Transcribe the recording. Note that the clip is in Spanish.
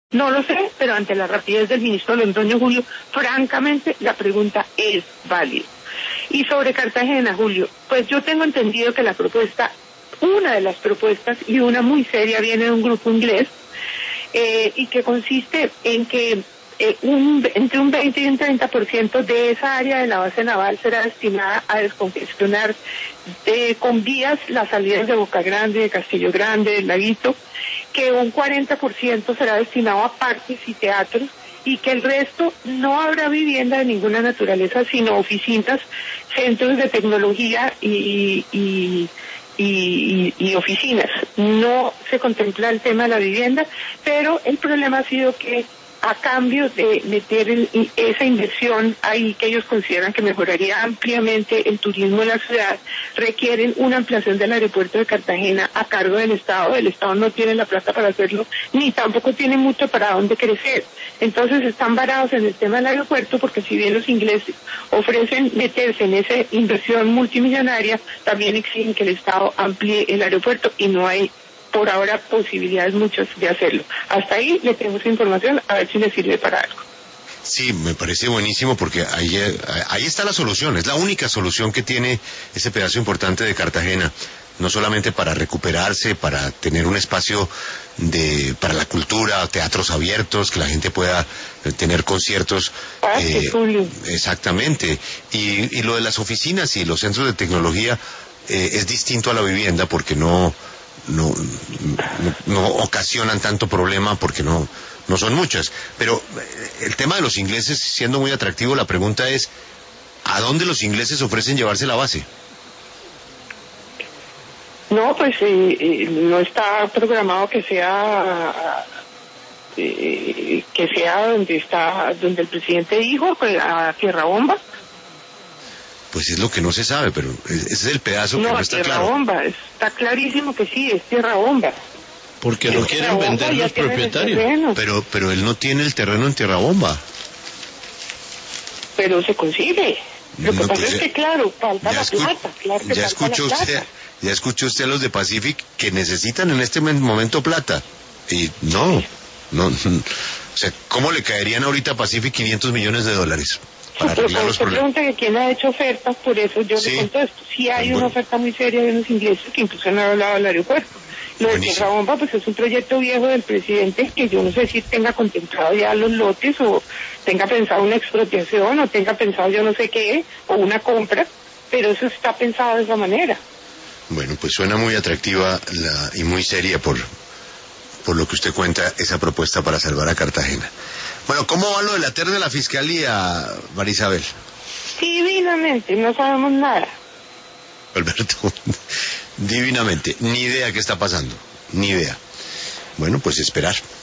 No lo sé, pero ante la rapidez del ministro Londoño, Julio, francamente la pregunta es válida. Y sobre Cartagena, Julio, pues yo tengo entendido que la propuesta, una de las propuestas, y una muy seria, viene de un grupo inglés, y que consiste en que entre un 20 y un 30% de esa área de la base naval será destinada a descongestionar con vías las salidas de Boca Grande, de Castillo Grande, del Laguito, que un 40% será destinado a parques y teatros, y que el resto no habrá vivienda de ninguna naturaleza, sino oficinas, centros de tecnología y oficinas. No se contempla el tema de la vivienda, pero el problema ha sido que a cambio de meter esa inversión ahí, que ellos consideran que mejoraría ampliamente el turismo en la ciudad, requieren una ampliación del aeropuerto de Cartagena a cargo del Estado. El Estado no tiene la plata para hacerlo, ni tampoco tiene mucho para dónde crecer. Entonces están varados en el tema del aeropuerto, porque si bien los ingleses ofrecen meterse en esa inversión multimillonaria, también exigen que el Estado amplíe el aeropuerto, y no hay por ahora posibilidades muchas de hacerlo. Hasta ahí le tengo esa información, a ver si le sirve para algo. Sí, me parece buenísimo, porque ahí está la solución, es la única solución que tiene ese pedazo importante de Cartagena, no solamente para recuperarse, para tener un espacio para la cultura, teatros abiertos, que la gente pueda tener conciertos. Exactamente, y lo de las oficinas y los centros de tecnología es distinto a la vivienda, porque no ocasionan tanto problema, porque no son muchas. Pero el tema de los ingleses siendo muy atractivo, la pregunta es, ¿a dónde los ingleses ofrecen llevarse la base? No, pues no está programado que sea donde el presidente dijo, pues a Tierra Bomba. Pues es lo que no se sabe, pero ese es el pedazo que no está claro. Tierra Bomba, está clarísimo que sí, es Tierra Bomba. Porque lo quieren vender los propietarios. Pero él no tiene el terreno en Tierra Bomba. Pero se consigue. Lo que pasa es que, claro, falta la plata. Claro que ya escuchó usted a los de Pacific que necesitan en este momento plata. Y no. O sea, ¿cómo le caerían ahorita a Pacific $500 millones para arreglar los problemas? Pregunta que quién ha hecho ofertas, por eso yo le cuento esto. Sí hay una oferta muy seria de unos ingleses que incluso han hablado del aeropuerto. Lo de Tierra Bomba, pues es un proyecto viejo del presidente, que yo no sé si tenga contemplado ya los lotes, o tenga pensado una expropiación, o tenga pensado yo no sé qué, o una compra, pero eso está pensado de esa manera. Bueno, pues suena muy atractiva y muy seria por lo que usted cuenta, esa propuesta para salvar a Cartagena. Bueno, ¿cómo va lo de la terna de la Fiscalía, María Isabel? Divinamente, no sabemos nada. Alberto, divinamente, ni idea qué está pasando, ni idea. Bueno, pues esperar.